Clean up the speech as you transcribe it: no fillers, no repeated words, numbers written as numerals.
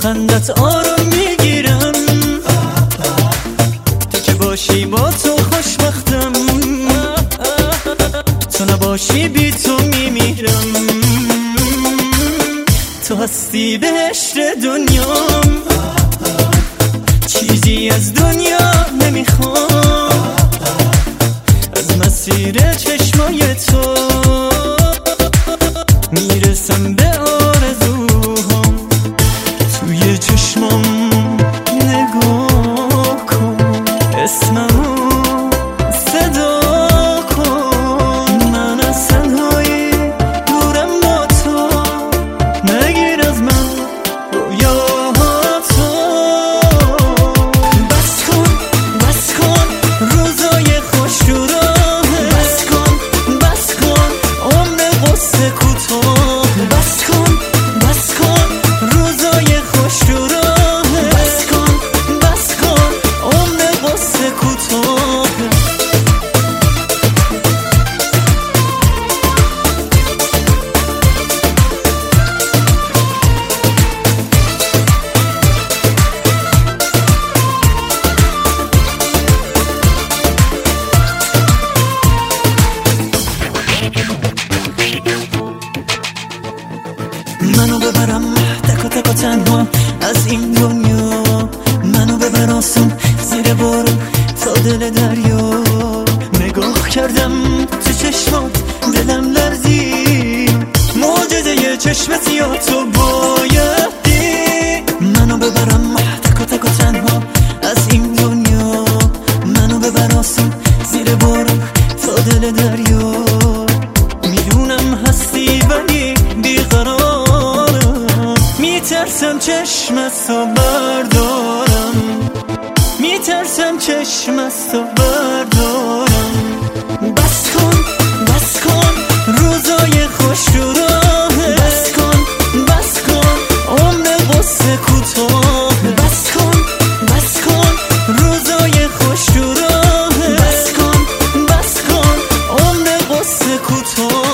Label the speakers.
Speaker 1: خندت آروم میگیرم، تو که باشی با تو خوشبختم، تو نباشی بی تو میمیرم. تو هستی بهشت دنیام، چیزی از دنیا نمیخوام، از مسیر چشمای تو میرسم به آرزوهام. توی چشمام نگاه کن، اسممو صدا کن، من از تنهایی دورم با تو، نگیر از من رویاهاتو. بس کن روزای خوش رو راه، بس کن عمر قصه کوتاه، بس کن روزای خوش رو راه، بس کن عمر قصه کوتاه. منو ببرم تکا تکا تنها از این دنیا، منو ببر آسون زیر بارون تا دل دریا. نگاه کردم تو چشمات دلم لرزید، معجزه چشم سیاه تو بایدی. منو ببرم تکا تکا تنها از این دنیا، منو ببر آسون زیر بارون تا دل دریا. میدونم هستی ولی بیقرارم، میترسم چشمتو بردارم، میترسم چشمتو بردارم. بس کن روزای خوش رو راه، بس کن عمر قصه کوتاه، بس کن روزای خوش رو راه، بس کن عمر قصه کوتاه.